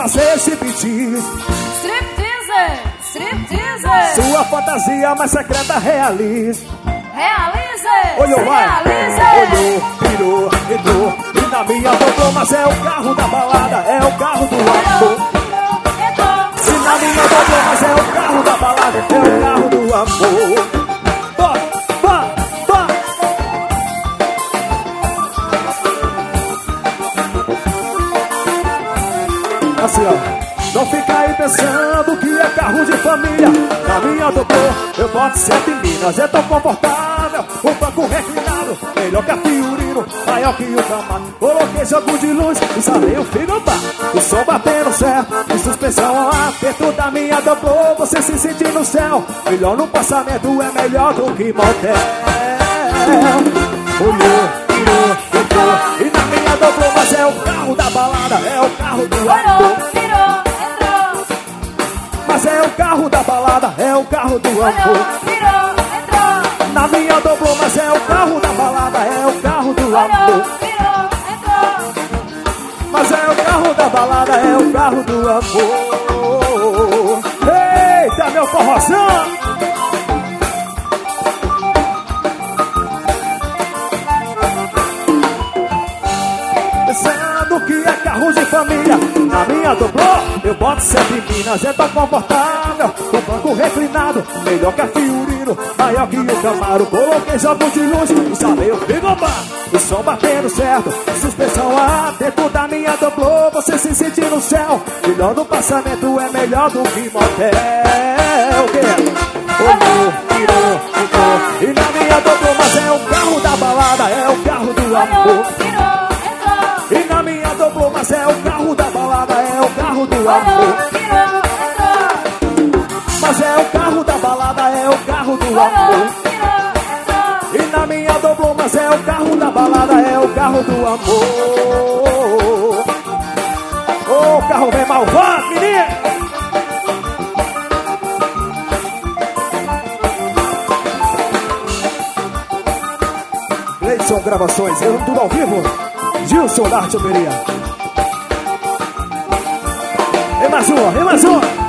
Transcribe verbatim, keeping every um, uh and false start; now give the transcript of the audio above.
faça esse pedido. Striptease, striptease. Sua fantasia mais secreta realize. Realize, Olhou, vai. realize. Olhou, virou, entrou. E na minha dobrou, mas é o carro da balada, é o carro do amor. Se na minha dobrou, mas é o carro da balada, é o carro do amor. Bá, bá, bá. Assim, ó. Não fica aí pensando que é carro de família. Na minha dobrou, eu boto sete minas. É tão confortável, o banco reclinado, melhor que a Fiorino, maior que o Camaro. Coloquei jogo de luz, instalei o frigobar, o som batendo certo, e suspensão lá dentro da minha dobrou. Você se sentir no céu, melhor no passamento, é melhor do que motel. Olhou, virou, entrou. E na minha dobrou, mas é o carro da balada, é o carro do amor. Mas é o carro da balada, é o carro do amor. Virou, entrou. Na minha dobrou, mas é o carro da balada, é o carro do amor. Virou, entrou. Mas é o carro da balada, é o carro do amor. Eita, meu forrozão! Pensando que é carro de família. Na minha dobrou, eu boto sete minas. É tão confortável, o banco reclinado, melhor que a Fiorino, maior que o Camaro. Coloquei jogos de luz, instalei o frigobar, o som batendo certo, suspensão lá dentro da minha dobrou. Você se sentir no céu, melhor no passamento, é melhor do que motel. Olhou, virou, entrou. E na minha dobrou, mas é o carro da balada, é o carro do amor. E na minha dobrou, mas é o carro da balada, é o carro do amor. Mas é o carro da balada, é o carro do amor. E na minha dobrou, mas é o carro da balada, é o carro do amor. Ô, oh, carro vem malvado, menino! Leidson Gravações, eu tudo ao vivo. Gilson da Artilharia. E mais uma, e mais uma.